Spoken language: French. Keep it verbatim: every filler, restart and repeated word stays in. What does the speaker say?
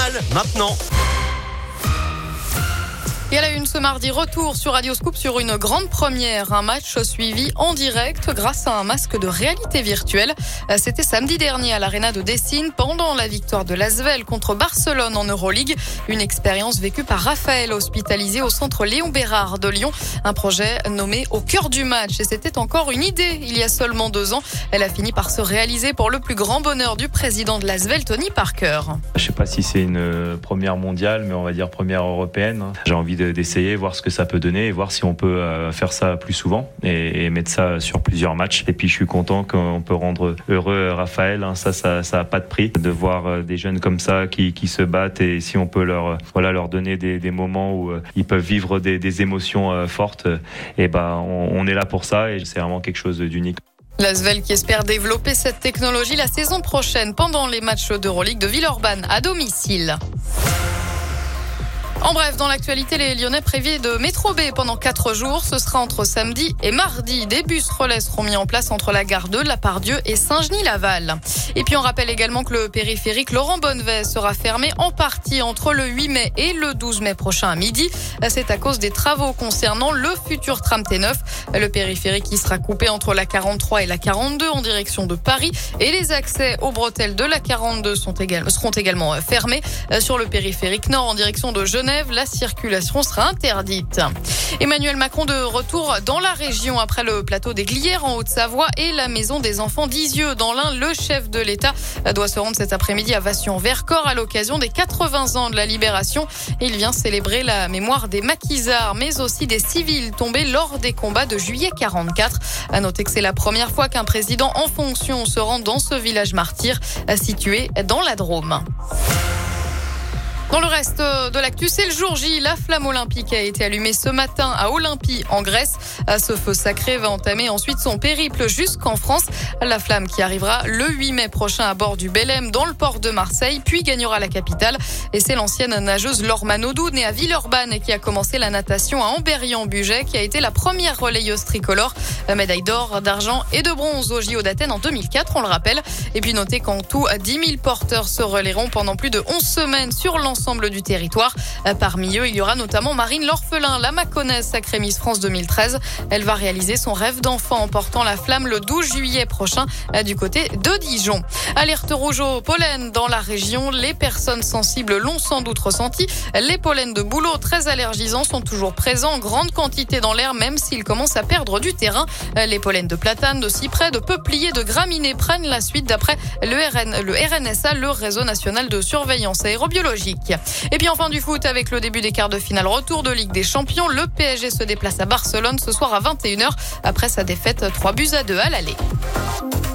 journal maintenant. Et à la une ce mardi, retour sur Radio Scoop sur une grande première. Un match suivi en direct grâce à un masque de réalité virtuelle. C'était samedi dernier à l'Arena de Dessine pendant la victoire de l'Asvel contre Barcelone en Euroleague. Une expérience vécue par Raphaël, hospitalisé au centre Léon Bérard de Lyon. Un projet nommé Au cœur du match. Et c'était encore une idée il y a seulement deux ans. Elle a fini par se réaliser pour le plus grand bonheur du président de l'Asvel, Tony Parker. Je ne sais pas si c'est une première mondiale, mais on va dire première européenne. J'ai envie d'essayer, voir ce que ça peut donner et voir si on peut faire ça plus souvent et, et mettre ça sur plusieurs matchs. Et puis je suis content qu'on peut rendre heureux Raphaël. Ça, ça, ça a pas de prix de voir des jeunes comme ça qui, qui se battent, et si on peut leur, voilà, leur donner des, des moments où ils peuvent vivre des, des émotions fortes, et ben on, on est là pour ça, et c'est vraiment quelque chose d'unique. L'Asvel qui espère développer cette technologie la saison prochaine pendant les matchs d'Euroleague de Villeurbanne à domicile. En bref, dans l'actualité, les Lyonnais privés de métro B pendant quatre jours. Ce sera entre samedi et mardi. Des bus relais seront mis en place entre la gare de La Part-Dieu et Saint-Genis-Laval. Et puis on rappelle également que le périphérique Laurent Bonnevet sera fermé en partie entre le huit mai et le douze mai prochain à midi. C'est à cause des travaux concernant le futur tram T neuf. Le périphérique qui sera coupé entre la quarante-trois et la quarante-deux en direction de Paris. Et les accès aux bretelles de la quarante-deux sont également, seront également fermés. Sur le périphérique nord en direction de Genève, la circulation sera interdite. Emmanuel Macron de retour dans la région après le plateau des Glières en Haute-Savoie et la maison des enfants d'Izieux dans l'Ain. Le chef de l'État doit se rendre cet après-midi à Vassion-Vercors à l'occasion des quatre-vingts ans de la Libération. Il vient célébrer la mémoire des maquisards, mais aussi des civils tombés lors des combats de juillet quarante-quatre. À noter que c'est la première fois qu'un président en fonction se rend dans ce village martyr situé dans la Drôme. Dans le reste de l'actu, c'est le jour J. La flamme olympique a été allumée ce matin à Olympie, en Grèce. Ce feu sacré va entamer ensuite son périple jusqu'en France. La flamme qui arrivera le huit mai prochain à bord du Belém dans le port de Marseille, puis gagnera la capitale. Et c'est l'ancienne nageuse Laure Manodou, née à Villeurbanne et qui a commencé la natation à Ambérian-Bugey, qui a été la première relayeuse tricolore. Médaille d'or, d'argent et de bronze au J O d'Athènes en deux mille quatre, on le rappelle. Et puis notez qu'en tout, dix mille porteurs se relayeront pendant plus de onze semaines sur l'ensemble du territoire. Parmi eux, il y aura notamment Marine L'Orphelin, la Mâconnaise, sacrée Miss France deux mille treize. Elle va réaliser son rêve d'enfant en portant la flamme le douze juillet prochain du côté de Dijon. Alerte rouge au pollen dans la région. Les personnes sensibles l'ont sans doute ressenti. Les pollens de bouleau très allergisants sont toujours présents en grande quantité dans l'air, même s'ils commencent à perdre du terrain. Les pollens de platane, de cyprès, de peuplier, de graminées prennent la suite d'après le, R N, le R N S A, le Réseau national de surveillance aérobiologique. Et puis enfin du foot avec le début des quarts de finale retour de Ligue des Champions. Le P S G se déplace à Barcelone ce soir à vingt et une heures après sa défaite trois buts à deux à l'aller.